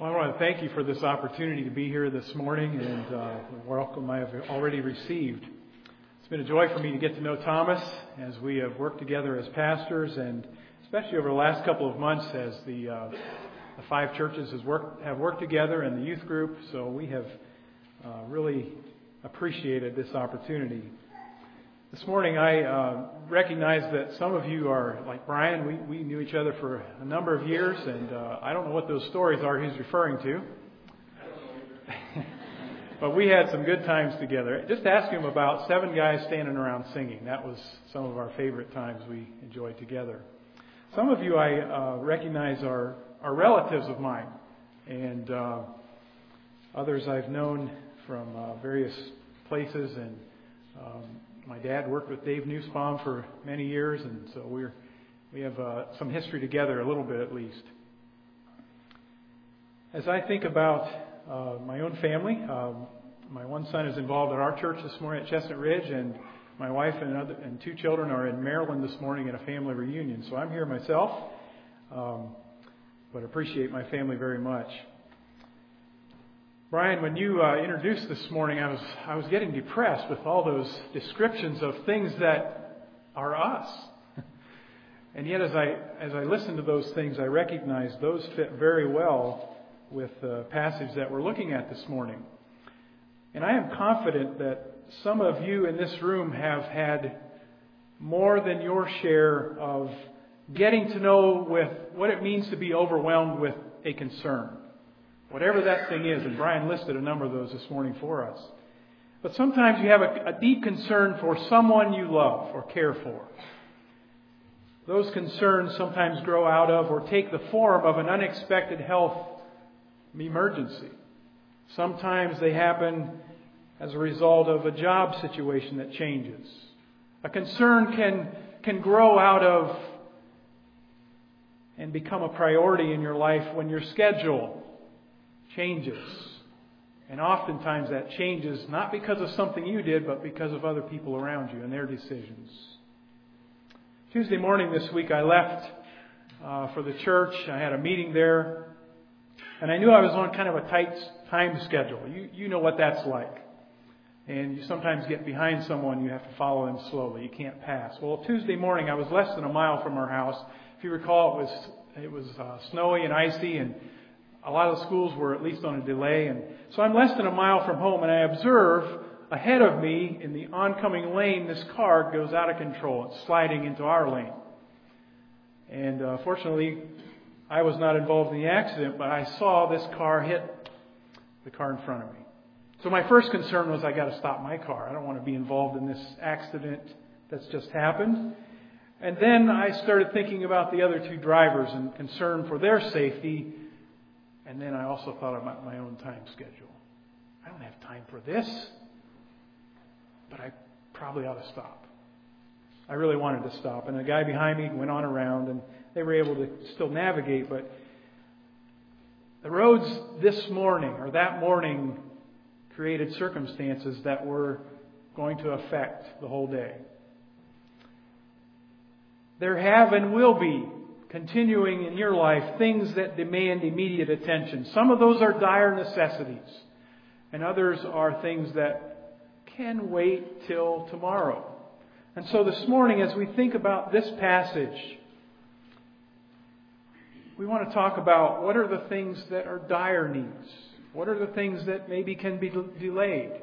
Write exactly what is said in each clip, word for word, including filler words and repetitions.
Well, I want to thank you for this opportunity to be here this morning and uh, the welcome I have already received. It's been a joy for me to get to know Thomas as we have worked together as pastors, and especially over the last couple of months as the, uh, the five churches has worked, have worked together and the youth group. So we have uh, really appreciated this opportunity. This morning I uh, recognize that some of you are like Brian. We, we knew each other for a number of years, and uh, I don't know what those stories are he's referring to. But we had some good times together. Just ask him about seven guys standing around singing. That was some of our favorite times we enjoyed together. Some of you I uh, recognize are, are relatives of mine, and uh, others I've known from uh, various places. And um, my dad worked with Dave Nussbaum for many years, and so we're we have uh, some history together, a little bit at least. As I think about uh, my own family, um, my one son is involved at our church this morning at Chestnut Ridge, and my wife and, other, and two children are in Maryland this morning at a family reunion. So I'm here myself, um, but appreciate my family very much. Brian, when you uh, introduced this morning, I was I was getting depressed with all those descriptions of things that are us. And yet, as I as I listened to those things, I recognized those fit very well with the passage that we're looking at this morning. And I am confident that some of you in this room have had more than your share of getting to know with what it means to be overwhelmed with a concern. Whatever that thing is, and Brian listed a number of those this morning for us. But sometimes you have a, a deep concern for someone you love or care for. Those concerns sometimes grow out of or take the form of an unexpected health emergency. Sometimes they happen as a result of a job situation that changes. A concern can, can grow out of and become a priority in your life when your schedule changes. And oftentimes that changes not because of something you did, but because of other people around you and their decisions. Tuesday morning this week I left uh, for the church. I had a meeting there, and I knew I was on kind of a tight time schedule. You, you know what that's like. And you sometimes get behind someone, you have to follow them slowly. You can't pass. Well, Tuesday morning I was less than a mile from our house. If you recall, it was, it was uh, snowy and icy, and a lot of the schools were at least on a delay. And so I'm less than a mile from home, and I observe ahead of me in the oncoming lane, this car goes out of control. It's sliding into our lane. And uh, fortunately, I was not involved in the accident, but I saw this car hit the car in front of me. So my first concern was I got to stop my car. I don't want to be involved in this accident that's just happened. And then I started thinking about the other two drivers and concern for their safety. And then I also thought about my own time schedule. I don't have time for this, but I probably ought to stop. I really wanted to stop. And the guy behind me went on around, and they were able to still navigate. But the roads this morning, or that morning, created circumstances that were going to affect the whole day. There have and will be continuing in your life things that demand immediate attention. Some of those are dire necessities, and others are things that can wait till tomorrow. And so this morning, as we think about this passage, we want to talk about what are the things that are dire needs. What are the things that maybe can be delayed?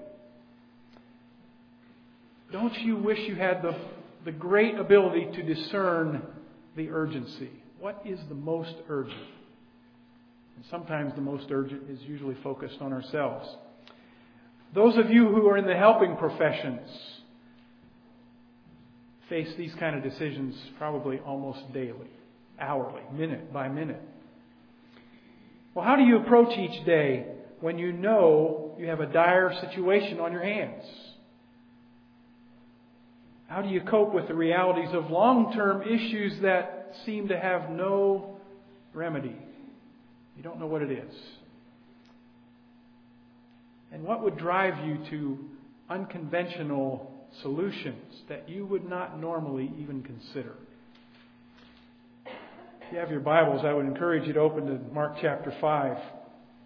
Don't you wish you had the, the great ability to discern the urgency? What is the most urgent? And sometimes the most urgent is usually focused on ourselves. Those of you who are in the helping professions face these kind of decisions probably almost daily, hourly, minute by minute. Well, how do you approach each day when you know you have a dire situation on your hands? How do you cope with the realities of long-term issues that seem to have no remedy? You don't know what it is. And what would drive you to unconventional solutions that you would not normally even consider? If you have your Bibles, I would encourage you to open to Mark chapter five.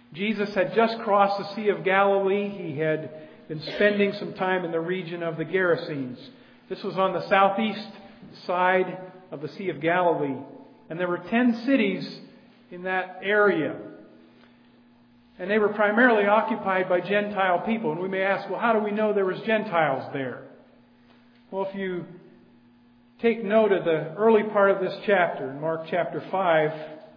Jesus had just crossed the Sea of Galilee. He had been spending some time in the region of the Gerasenes. This was on the southeast side of the Sea of Galilee. And there were ten cities in that area. And they were primarily occupied by Gentile people. And we may ask, well, how do we know there was Gentiles there? Well, if you take note of the early part of this chapter, in Mark chapter five,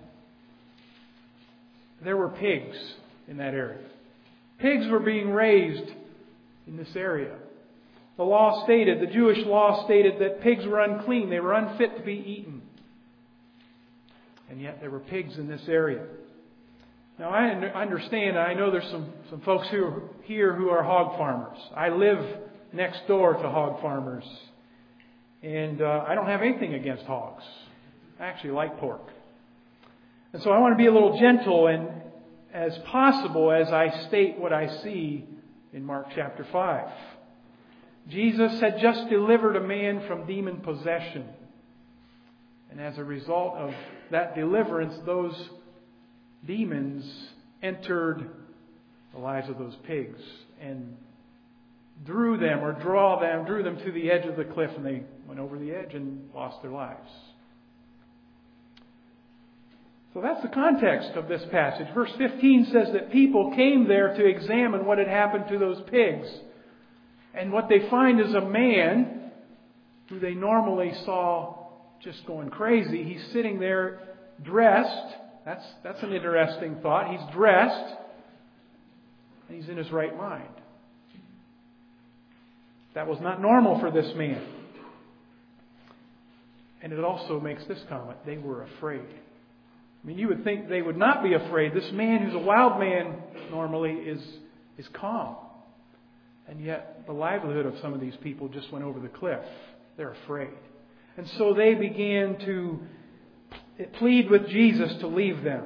there were pigs in that area. Pigs were being raised in this area. The law stated, the Jewish law stated that pigs were unclean. They were unfit to be eaten. And yet there were pigs in this area. Now I understand, I know there's some, some folks who, here who are hog farmers. I live next door to hog farmers. And uh, I don't have anything against hogs. I actually like pork. And so I want to be a little gentle and as possible as I state what I see in Mark chapter five. Jesus had just delivered a man from demon possession. And as a result of that deliverance, those demons entered the lives of those pigs and drew them or draw them, drew them to the edge of the cliff, and they went over the edge and lost their lives. So that's the context of this passage. Verse fifteen says that people came there to examine what had happened to those pigs. And what they find is a man who they normally saw just going crazy. He's sitting there dressed. That's, that's an interesting thought. He's dressed and he's in his right mind. That was not normal for this man. And it also makes this comment. They were afraid. I mean, you would think they would not be afraid. This man who's a wild man normally is, is calm. And yet the livelihood of some of these people just went over the cliff. They're afraid. And so they began to plead with Jesus to leave them.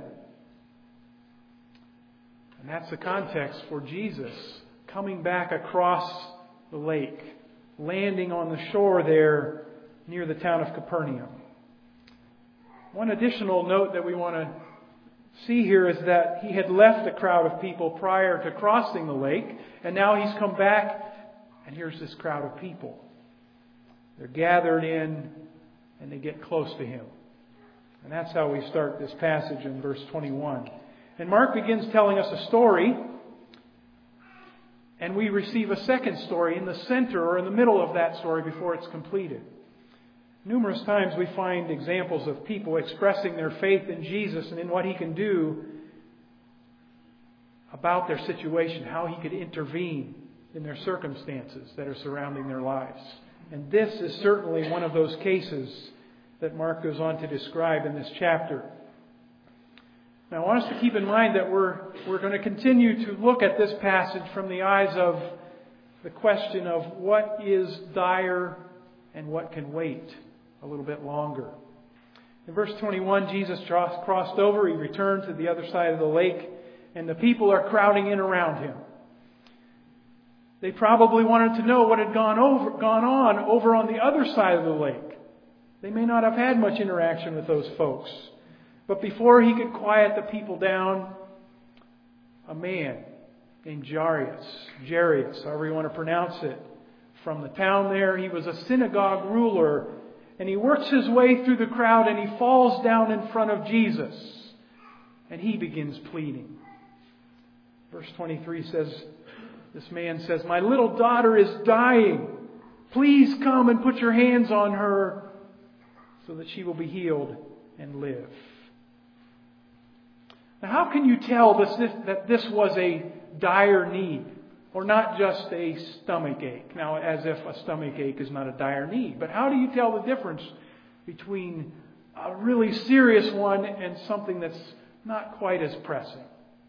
And that's the context for Jesus coming back across the lake, landing on the shore there near the town of Capernaum. One additional note that we want to see here is that he had left a crowd of people prior to crossing the lake, and now he's come back, and here's this crowd of people. They're gathered in, and they get close to him. And that's how we start this passage in verse twenty-one. And Mark begins telling us a story, and we receive a second story in the center or in the middle of that story before it's completed. Numerous times we find examples of people expressing their faith in Jesus and in what He can do about their situation, how He could intervene in their circumstances that are surrounding their lives. And this is certainly one of those cases that Mark goes on to describe in this chapter. Now I want us to keep in mind that we're, we're going to continue to look at this passage from the eyes of the question of what is dire and what can wait a little bit longer. In verse twenty-one, Jesus crossed over. He returned to the other side of the lake, and the people are crowding in around Him. They probably wanted to know what had gone over, gone on over on the other side of the lake. They may not have had much interaction with those folks. But before he could quiet the people down, a man named Jairus, Jairus, however you want to pronounce it, from the town there, he was a synagogue ruler. And he works his way through the crowd and he falls down in front of Jesus. And he begins pleading. Verse twenty-three says, this man says, "My little daughter is dying. Please come and put your hands on her so that she will be healed and live." Now how can you tell this, this, that this was a dire need? Or not just a stomach ache. Now, as if a stomach ache is not a dire need. But how do you tell the difference between a really serious one and something that's not quite as pressing?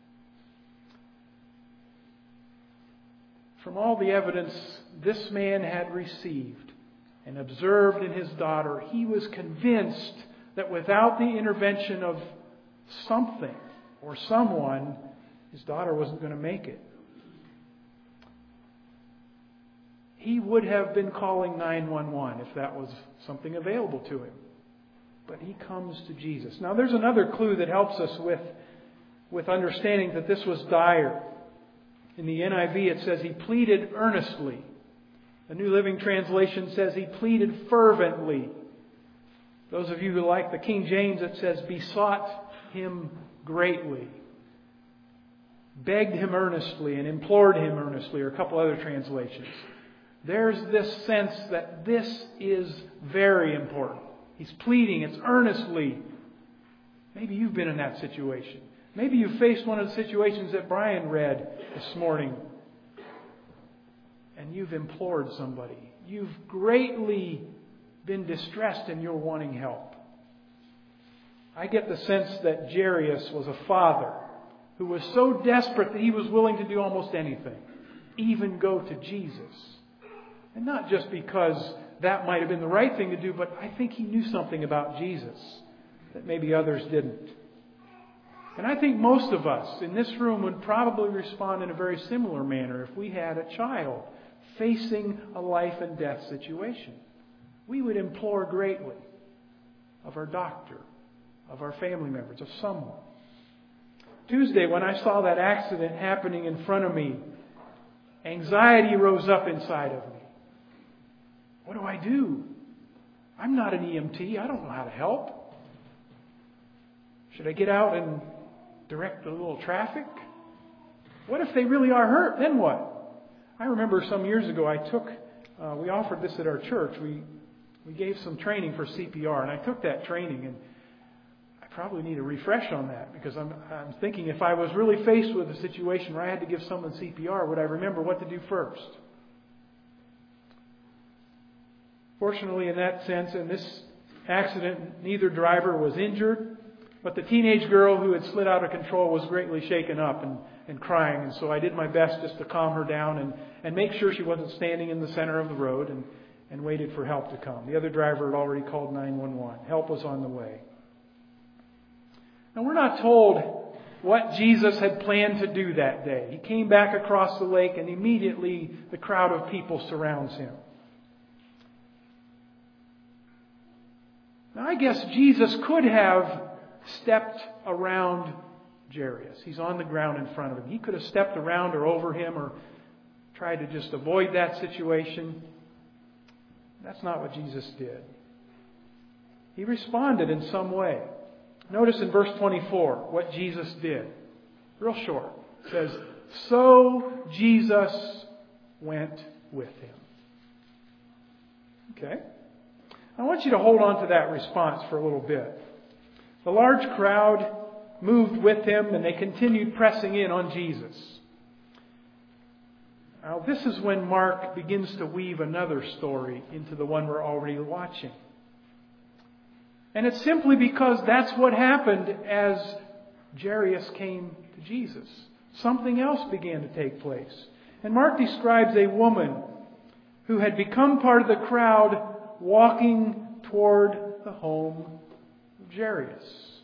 From all the evidence this man had received and observed in his daughter, he was convinced that without the intervention of something or someone, his daughter wasn't going to make it. He would have been calling nine one one if that was something available to him. But he comes to Jesus. Now there's another clue that helps us with with understanding that this was dire. In the N I V it says he pleaded earnestly. The New Living Translation says he pleaded fervently. Those of you who like the King James, it says besought him greatly. Begged him earnestly and implored him earnestly, or a couple other translations. There's this sense that this is very important. He's pleading, it's earnestly. Maybe you've been in that situation. Maybe you faced one of the situations that Brian read this morning. And you've implored somebody. You've greatly been distressed and you're wanting help. I get the sense that Jairus was a father who was so desperate that he was willing to do almost anything. Even go to Jesus. And not just because that might have been the right thing to do, but I think he knew something about Jesus that maybe others didn't. And I think most of us in this room would probably respond in a very similar manner if we had a child facing a life and death situation. We would implore greatly of our doctor, of our family members, of someone. Tuesday, when I saw that accident happening in front of me, anxiety rose up inside of me. What do I do? I'm not an E M T. I don't know how to help. Should I get out and direct a little traffic? What if they really are hurt? Then what? I remember some years ago I took, uh, we offered this at our church. We we gave some training for C P R, and I took that training, and I probably need a refresh on that because I'm I'm thinking if I was really faced with a situation where I had to give someone C P R, would I remember what to do first? Fortunately, in that sense, in this accident, neither driver was injured. But the teenage girl who had slid out of control was greatly shaken up and, and crying. And so I did my best just to calm her down and, and make sure she wasn't standing in the center of the road and, and waited for help to come. The other driver had already called nine one one. Help was on the way. Now we're not told what Jesus had planned to do that day. He came back across the lake and immediately the crowd of people surrounds him. Now I guess Jesus could have stepped around Jairus. He's on the ground in front of him. He could have stepped around or over him or tried to just avoid that situation. That's not what Jesus did. He responded in some way. Notice in verse twenty-four what Jesus did. Real short. It says, so Jesus went with him. Okay? I want you to hold on to that response for a little bit. The large crowd moved with him and they continued pressing in on Jesus. Now, this is when Mark begins to weave another story into the one we're already watching. And it's simply because that's what happened as Jairus came to Jesus. Something else began to take place. And Mark describes a woman who had become part of the crowd walking toward the home of Jairus.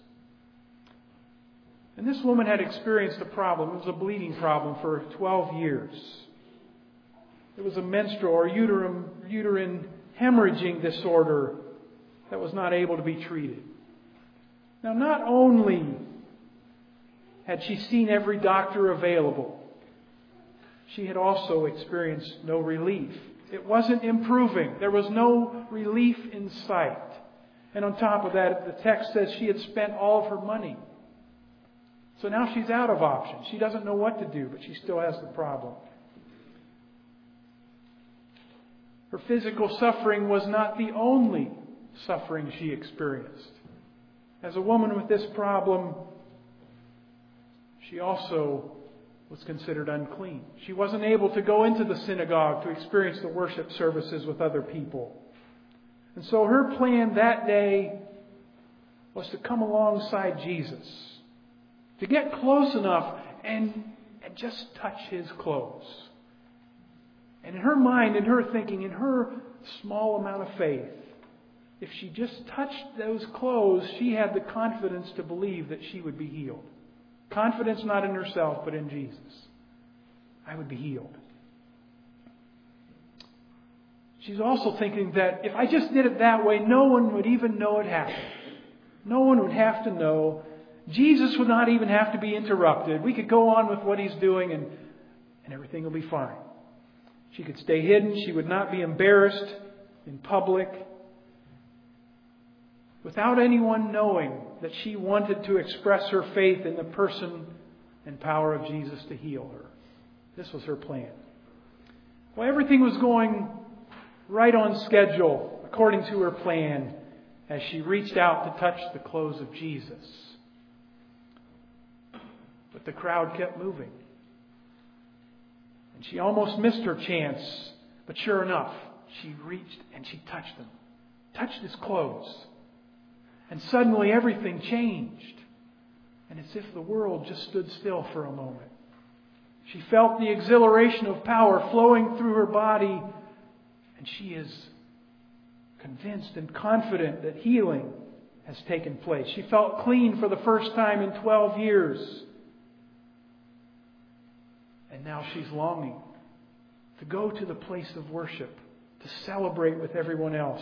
And this woman had experienced a problem. It was a bleeding problem for twelve years. It was a menstrual or uterine, uterine hemorrhaging disorder that was not able to be treated. Now, not only had she seen every doctor available, she had also experienced no relief. It wasn't improving. There was no relief in sight. And on top of that, the text says she had spent all of her money. So now she's out of options. She doesn't know what to do, but she still has the problem. Her physical suffering was not the only suffering she experienced. As a woman with this problem, she also was considered unclean. She wasn't able to go into the synagogue to experience the worship services with other people. And so her plan that day was to come alongside Jesus, to get close enough and, and just touch His clothes. And in her mind, in her thinking, in her small amount of faith, if she just touched those clothes, she had the confidence to believe that she would be healed. Confidence not in herself, but in Jesus. I would be healed. She's also thinking that if I just did it that way, no one would even know it happened. No one would have to know, Jesus would not even have to be interrupted. We could go on with what He's doing and, and everything will be fine. She could stay hidden. She would not be embarrassed in public. Without anyone knowing that she wanted to express her faith in the person and power of Jesus to heal her. This was her plan. Well, everything was going right on schedule, according to her plan, as she reached out to touch the clothes of Jesus. But the crowd kept moving. And she almost missed her chance. But sure enough, she reached and she touched them. Touched His clothes. And suddenly everything changed. And as if the world just stood still for a moment. She felt the exhilaration of power flowing through her body. And she is convinced and confident that healing has taken place. She felt clean for the first time in twelve years. And now she's longing to go to the place of worship, to celebrate with everyone else.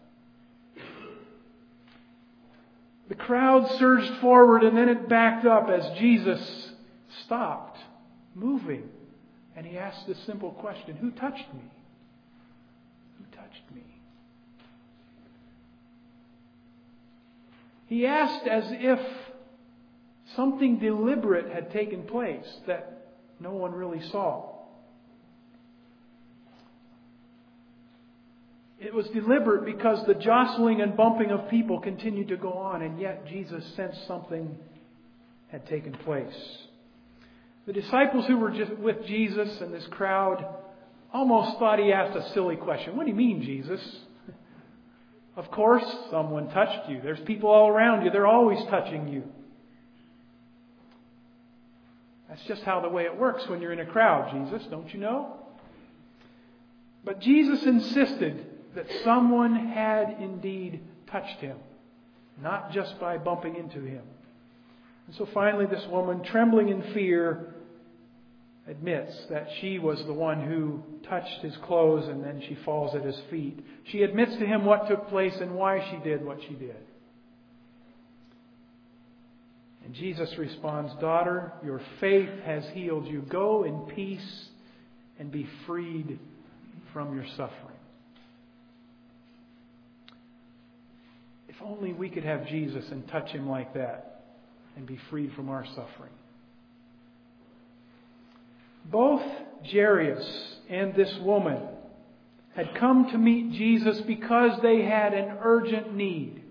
The crowd surged forward and then it backed up as Jesus stopped moving. And He asked this simple question, who touched me? Who touched me? He asked as if something deliberate had taken place that no one really saw. It was deliberate because the jostling and bumping of people continued to go on, and yet Jesus sensed something had taken place. The disciples who were just with Jesus and this crowd almost thought He asked a silly question. What do you mean, Jesus? Of course, someone touched you. There's people all around you. They're always touching you. That's just how the way it works when you're in a crowd, Jesus, don't you know? But Jesus insisted that someone had indeed touched Him, not just by bumping into Him. And so finally this woman, trembling in fear, admits that she was the one who touched His clothes, and then she falls at His feet. She admits to Him what took place and why she did what she did. And Jesus responds, "Daughter, your faith has healed you. Go in peace and be freed from your suffering." If only we could have Jesus and touch Him like that and be freed from our suffering. Both Jairus and this woman had come to meet Jesus because they had an urgent need.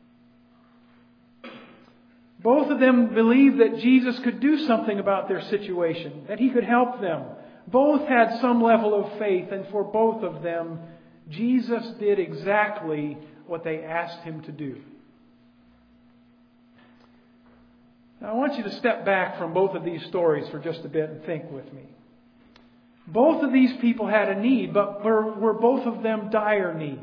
Both of them believed that Jesus could do something about their situation, that He could help them. Both had some level of faith, and for both of them, Jesus did exactly what they asked Him to do. Now I want you to step back from both of these stories for just a bit and think with me. Both of these people had a need, but were, were both of them dire needs?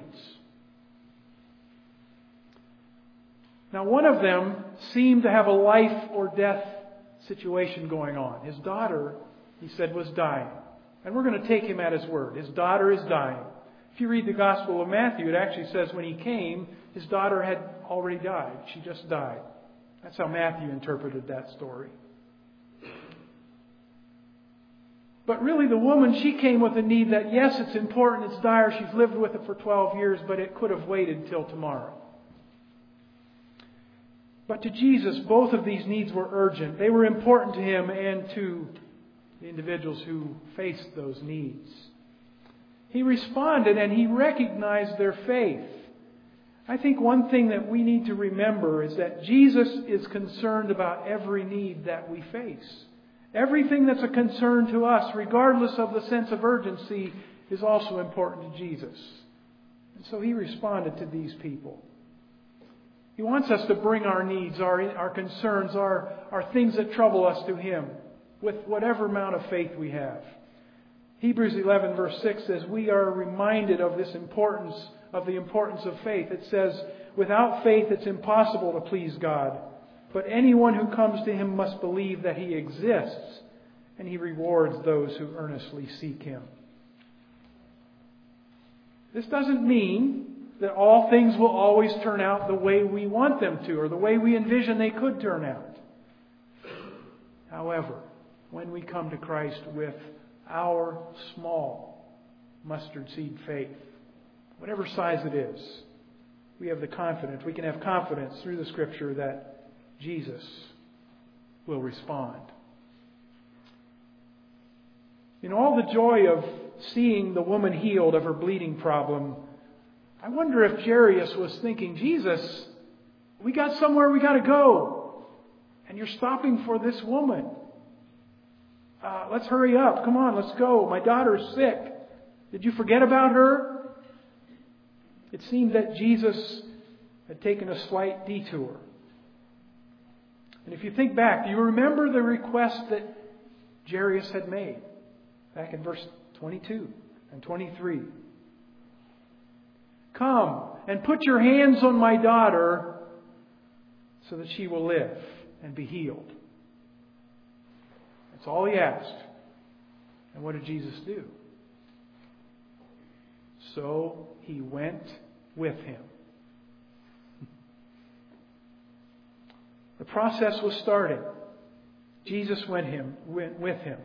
Now one of them seemed to have a life or death situation going on. His daughter, he said, was dying. And we're going to take him at his word. His daughter is dying. If you read the Gospel of Matthew, it actually says when he came, his daughter had already died. She just died. That's how Matthew interpreted that story. But really the woman, she came with a need that, yes, it's important, it's dire, she's lived with it for twelve years, but it could have waited till tomorrow. But to Jesus, both of these needs were urgent. They were important to Him and to the individuals who faced those needs. He responded and He recognized their faith. I think one thing that we need to remember is that Jesus is concerned about every need that we face. Everything that's a concern to us, regardless of the sense of urgency, is also important to Jesus. And so He responded to these people. He wants us to bring our needs, our, our concerns, our, our things that trouble us to Him with whatever amount of faith we have. Hebrews eleven verse six says, we are reminded of this importance, of the importance of faith. It says, without faith it's impossible to please God. But anyone who comes to Him must believe that He exists, and He rewards those who earnestly seek Him. This doesn't mean that all things will always turn out the way we want them to, or the way we envision they could turn out. However, when we come to Christ with our small mustard seed faith, whatever size it is, we have the confidence, we can have confidence through the Scripture that Jesus will respond. In all the joy of seeing the woman healed of her bleeding problem, I wonder if Jairus was thinking, Jesus, we got somewhere we got to go, and you're stopping for this woman. Uh, let's hurry up. Come on, let's go. My daughter's sick. Did you forget about her? It seemed that Jesus had taken a slight detour. And if you think back, do you remember the request that Jairus had made? Back in verse twenty-two and twenty-three. Come and put your hands on my daughter so that she will live and be healed. That's all he asked. And what did Jesus do? So he went with him. The process was starting. Jesus went him went with him.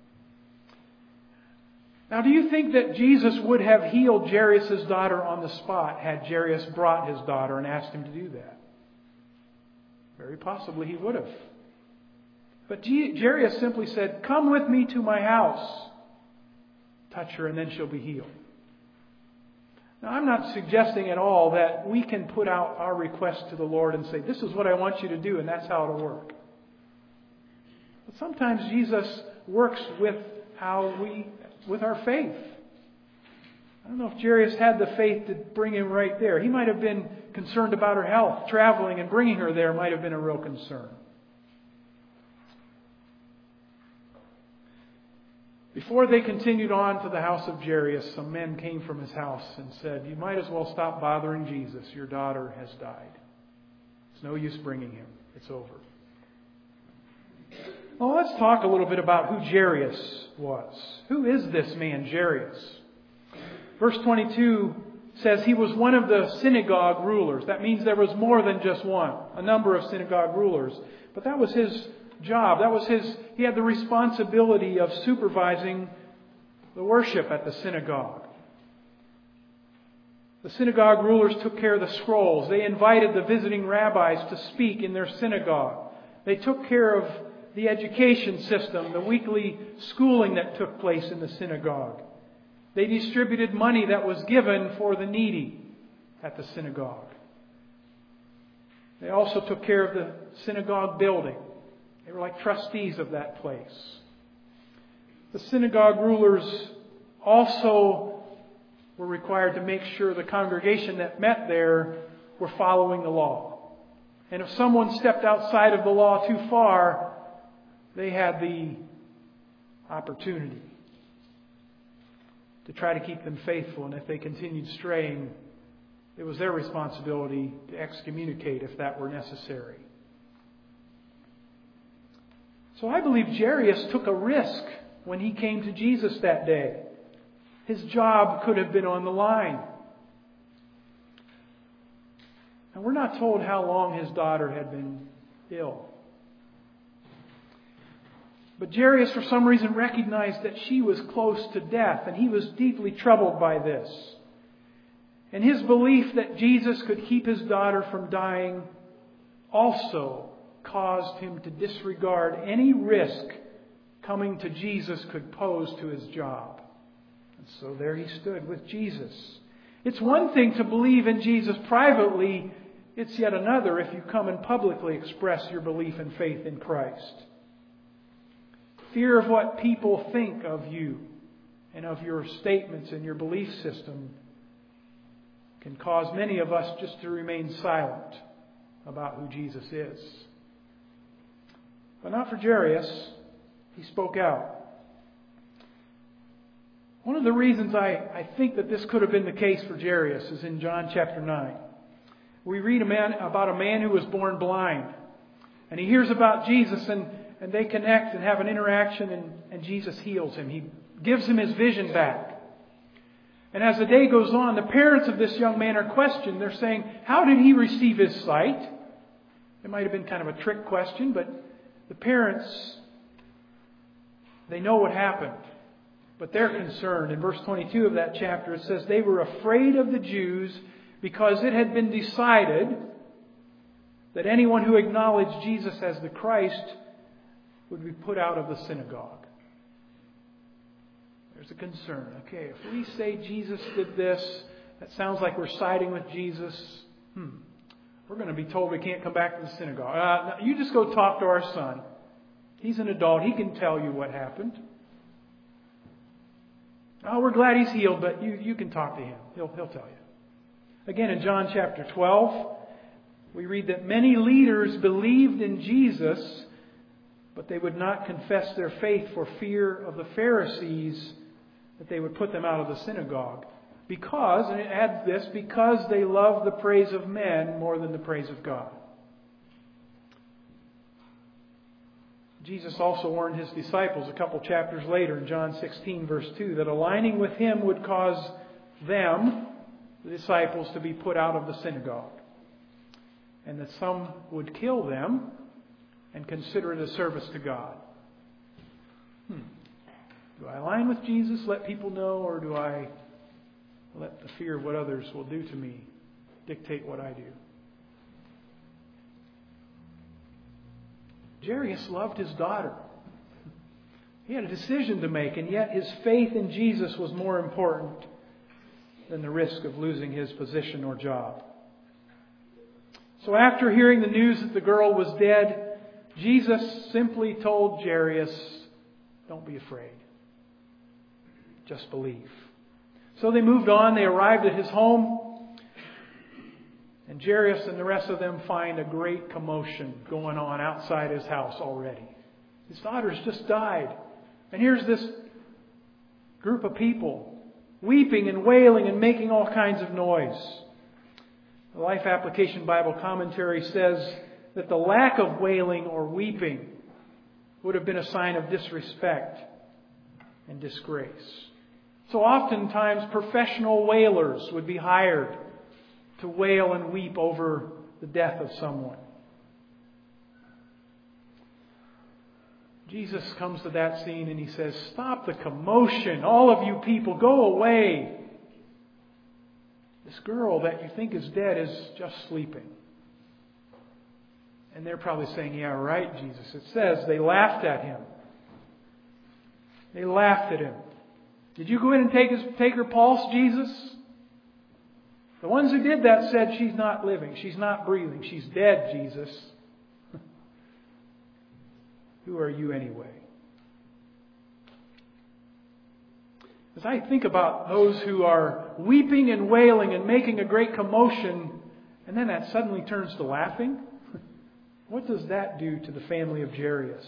Now, do you think that Jesus would have healed Jairus' daughter on the spot had Jairus brought his daughter and asked him to do that? Very possibly he would have. But Jairus simply said, come with me to my house. Touch her and then she'll be healed. Now, I'm not suggesting at all that we can put out our request to the Lord and say, this is what I want you to do, and that's how it'll work. But sometimes Jesus works with how we, with our faith. I don't know if Jairus had the faith to bring him right there. He might have been concerned about her health. Traveling and bringing her there might have been a real concern. Before they continued on to the house of Jairus, some men came from his house and said, you might as well stop bothering Jesus. Your daughter has died. It's no use bringing him. It's over. Well, let's talk a little bit about who Jairus was. Who is this man, Jairus? Verse twenty-two says he was one of the synagogue rulers. That means there was more than just one, a number of synagogue rulers. But that was his job. That was his, he had the responsibility of supervising the worship at the synagogue. The synagogue rulers took care of the scrolls. They invited the visiting rabbis to speak in their synagogue. They took care of the education system, the weekly schooling that took place in the synagogue. They distributed money that was given for the needy at the synagogue. They also took care of the synagogue building. They were like trustees of that place. The synagogue rulers also were required to make sure the congregation that met there were following the law. And if someone stepped outside of the law too far, they had the opportunity to try to keep them faithful. And if they continued straying, it was their responsibility to excommunicate if that were necessary. So I believe Jairus took a risk when he came to Jesus that day. His job could have been on the line. And we're not told how long his daughter had been ill. But Jairus, for some reason, recognized that she was close to death, and he was deeply troubled by this. And his belief that Jesus could keep his daughter from dying also caused him to disregard any risk coming to Jesus could pose to his job. And so there he stood with Jesus. It's one thing to believe in Jesus privately. It's yet another if you come and publicly express your belief and faith in Christ. Fear of what people think of you and of your statements and your belief system can cause many of us just to remain silent about who Jesus is. But not for Jairus. He spoke out. One of the reasons I, I think that this could have been the case for Jairus is in John chapter nine. We read a man, about a man who was born blind. And he hears about Jesus and, and they connect and have an interaction and, and Jesus heals him. He gives him his vision back. And as the day goes on, the parents of this young man are questioned. They're saying, how did he receive his sight? It might have been kind of a trick question, but the parents, they know what happened. But they're concerned. In verse twenty-two of that chapter, it says, they were afraid of the Jews because it had been decided that anyone who acknowledged Jesus as the Christ would be put out of the synagogue. There's a concern. Okay, if we say Jesus did this, that sounds like we're siding with Jesus. Hmm. We're going to be told we can't come back to the synagogue. Uh, no, you just go talk to our son. He's an adult. He can tell you what happened. Oh, we're glad he's healed, but you, you can talk to him. He'll, he'll tell you. Again, in John chapter twelve, we read that many leaders believed in Jesus, but they would not confess their faith for fear of the Pharisees, that they would put them out of the synagogue. Because, and it adds this, because they love the praise of men more than the praise of God. Jesus also warned His disciples a couple chapters later in John sixteen verse two that aligning with Him would cause them, the disciples, to be put out of the synagogue. And that some would kill them and consider it a service to God. Hmm. Do I align with Jesus, let people know, or do I let the fear of what others will do to me dictate what I do? Jairus loved his daughter. He had a decision to make, and yet his faith in Jesus was more important than the risk of losing his position or job. So after hearing the news that the girl was dead, Jesus simply told Jairus, don't be afraid. Just believe. So they moved on. They arrived at his home. And Jairus and the rest of them find a great commotion going on outside his house already. His daughter's just died. And here's this group of people weeping and wailing and making all kinds of noise. The Life Application Bible Commentary says that the lack of wailing or weeping would have been a sign of disrespect and disgrace. So oftentimes professional wailers would be hired to wail and weep over the death of someone. Jesus comes to that scene and He says, stop the commotion. All of you people, go away. This girl that you think is dead is just sleeping. And they're probably saying, yeah, right, Jesus. It says they laughed at Him. They laughed at Him. Did you go in and take his, take her pulse, Jesus? The ones who did that said she's not living. She's not breathing. She's dead, Jesus. Who are you anyway? As I think about those who are weeping and wailing and making a great commotion, and then that suddenly turns to laughing, what does that do to the family of Jairus?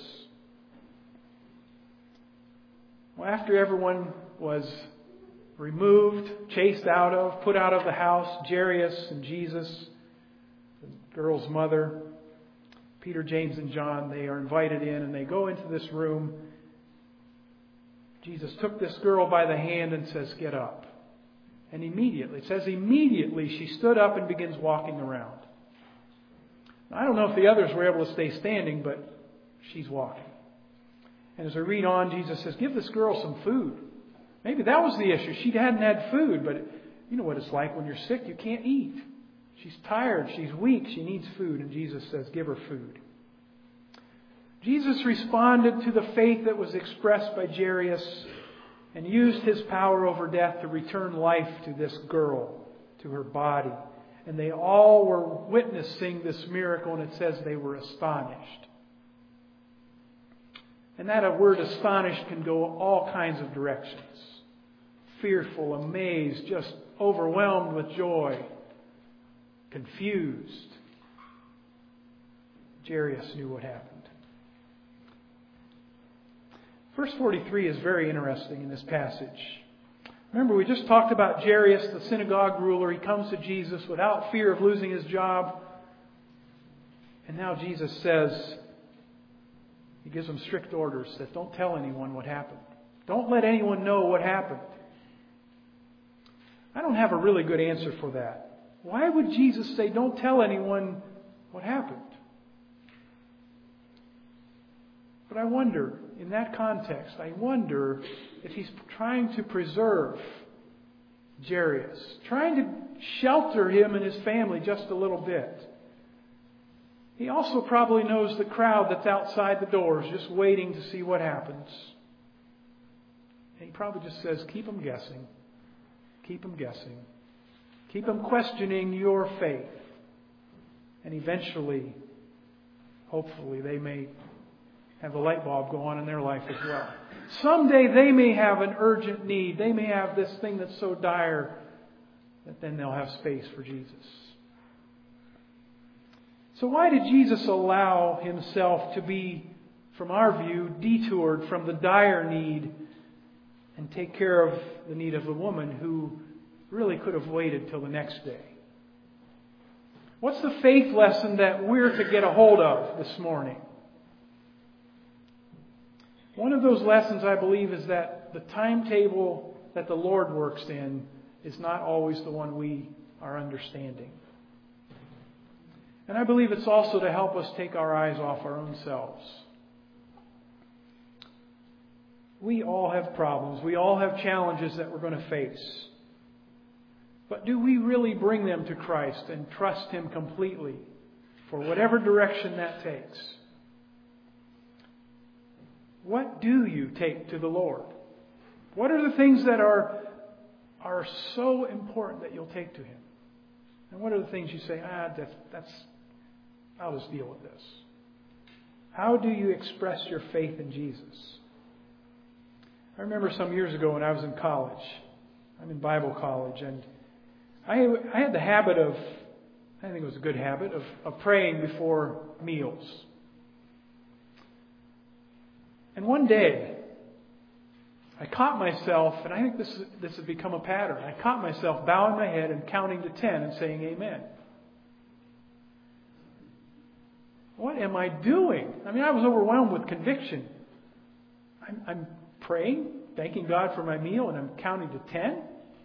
Well, after everyone was removed, chased out of, put out of the house, Jairus and Jesus, the girl's mother, Peter, James, and John, they are invited in and they go into this room. Jesus took this girl by the hand and says, get up. And immediately, it says immediately she stood up and begins walking around. Now, I don't know if the others were able to stay standing, but she's walking. And as I read on, Jesus says, give this girl some food. Maybe that was the issue. She hadn't had food, but you know what it's like when you're sick, you can't eat. She's tired, she's weak, she needs food. And Jesus says, give her food. Jesus responded to the faith that was expressed by Jairus and used His power over death to return life to this girl, to her body. And they all were witnessing this miracle, and it says they were astonished. And that word astonished can go all kinds of directions. Fearful, amazed, just overwhelmed with joy, confused. Jairus knew what happened. Verse forty-three is very interesting in this passage. Remember, we just talked about Jairus, the synagogue ruler. He comes to Jesus without fear of losing his job. And now Jesus says, He gives them strict orders that don't tell anyone what happened. Don't let anyone know what happened. I don't have a really good answer for that. Why would Jesus say, don't tell anyone what happened? But I wonder, in that context, I wonder if he's trying to preserve Jairus, trying to shelter him and his family just a little bit. He also probably knows the crowd that's outside the doors just waiting to see what happens. And he probably just says, keep them guessing. Keep them guessing. Keep them questioning your faith. And eventually, hopefully, they may have a light bulb go on in their life as well. Someday they may have an urgent need. They may have this thing that's so dire that then they'll have space for Jesus. So why did Jesus allow himself to be, from our view, detoured from the dire need and take care of the need of the woman who really could have waited till the next day? What's the faith lesson that we're to get a hold of this morning? One of those lessons, I believe, is that the timetable that the Lord works in is not always the one we are understanding. And I believe it's also to help us take our eyes off our own selves. We all have problems. We all have challenges that we're going to face. But do we really bring them to Christ and trust Him completely for whatever direction that takes? What do you take to the Lord? What are the things that are, are so important that you'll take to Him? And what are the things you say, ah, that's, that's, I'll just deal with this? How do you express your faith in Jesus? I remember some years ago when I was in college. I'm in Bible college, and I, I had the habit of, I think it was a good habit, of, of praying before meals. And one day, I caught myself, and I think this, this has become a pattern, I caught myself bowing my head and counting to ten and saying amen. What am I doing? I mean, I was overwhelmed with conviction. I'm, I'm praying, thanking God for my meal, and I'm counting to ten?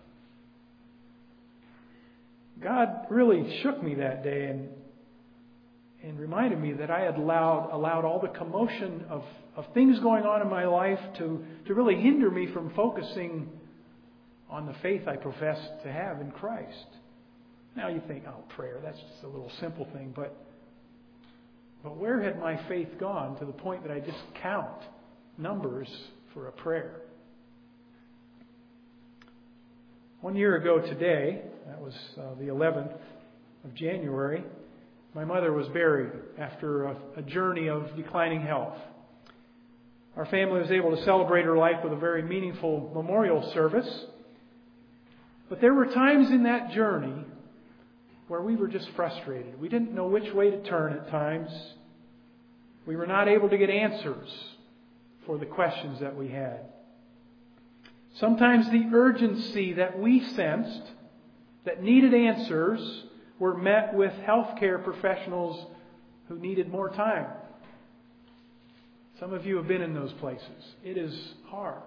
God really shook me that day and and reminded me that I had allowed allowed all the commotion of, of things going on in my life to, to really hinder me from focusing on the faith I profess to have in Christ. Now you think, oh, prayer, that's just a little simple thing, but but where had my faith gone to the point that I just count numbers for a prayer? One year ago today, that was uh, the eleventh of January, my mother was buried after a, a journey of declining health. Our family was able to celebrate her life with a very meaningful memorial service. But there were times in that journey where we were just frustrated. We didn't know which way to turn at times. We were not able to get answers for the questions that we had. Sometimes the urgency that we sensed that needed answers were met with healthcare professionals who needed more time. Some of you have been in those places. It is hard.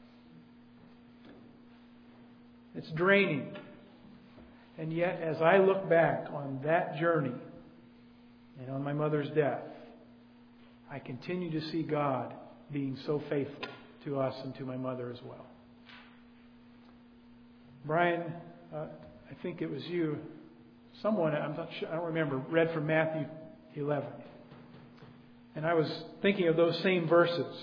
It's draining. And yet, as I look back on that journey and on my mother's death, I continue to see God being so faithful to us and to my mother as well. Brian, uh, I think it was you, someone, I'm not sure, I don't remember, read from Matthew eleven. And I was thinking of those same verses.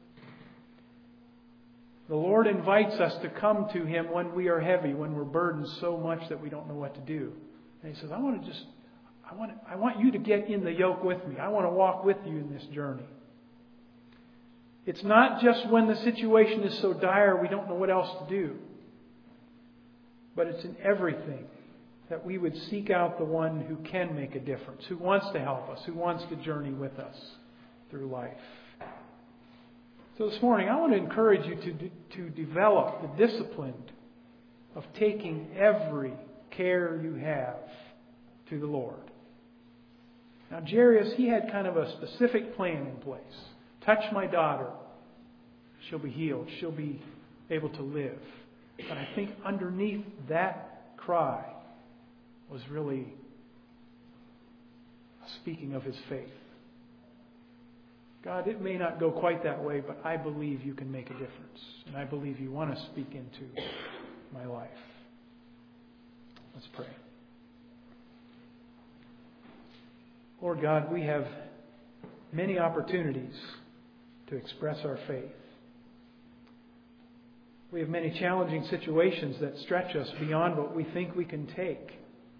The Lord invites us to come to Him when we are heavy, when we're burdened so much that we don't know what to do. And He says, I want to just, I want, I want you to get in the yoke with me. I want to walk with you in this journey. It's not just when the situation is so dire we don't know what else to do. But it's in everything that we would seek out the one who can make a difference, who wants to help us, who wants to journey with us through life. So this morning, I want to encourage you to, to develop the discipline of taking every care you have to the Lord. Now, Jairus, he had kind of a specific plan in place. Touch my daughter. She'll be healed. She'll be able to live. But I think underneath that cry was really speaking of his faith. God, it may not go quite that way, but I believe you can make a difference. And I believe you want to speak into my life. Let's pray. Lord God, we have many opportunities to express our faith. We have many challenging situations that stretch us beyond what we think we can take.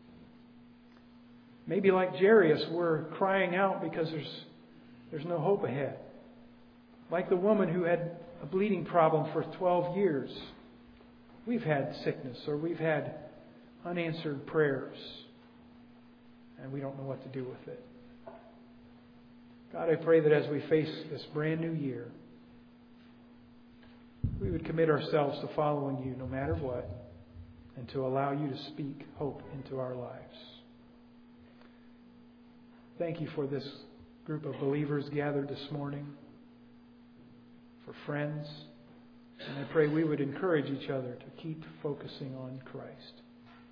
Maybe like Jairus, we're crying out because there's there's no hope ahead. Like the woman who had a bleeding problem for twelve years. We've had sickness or we've had unanswered prayers, and we don't know what to do with it. God, I pray that as we face this brand new year, we would commit ourselves to following you no matter what, and to allow you to speak hope into our lives. Thank you for this group of believers gathered this morning, for friends, and I pray we would encourage each other to keep focusing on Christ.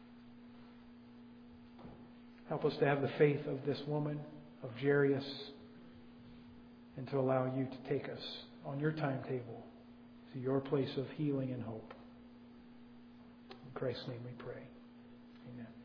Help us to have the faith of this woman, of Jairus, and to allow you to take us on your timetable to your place of healing and hope. In Christ's name we pray. Amen.